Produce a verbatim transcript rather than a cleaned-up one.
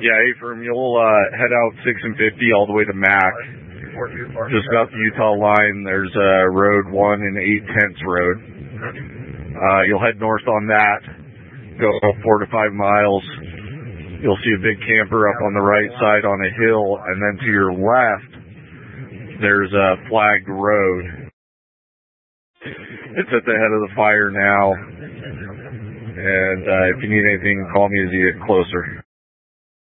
Yeah, Ephraim, you'll uh, head out six and fifty all the way to Mac. Just about the Utah line, there's uh, Road one and eight tenths Road. Uh, you'll head north on that, go four to five miles. You'll see a big camper up on the right side on a hill, and then to your left, there's a flagged road. It's at the head of the fire now, and uh, if you need anything, call me as you get closer.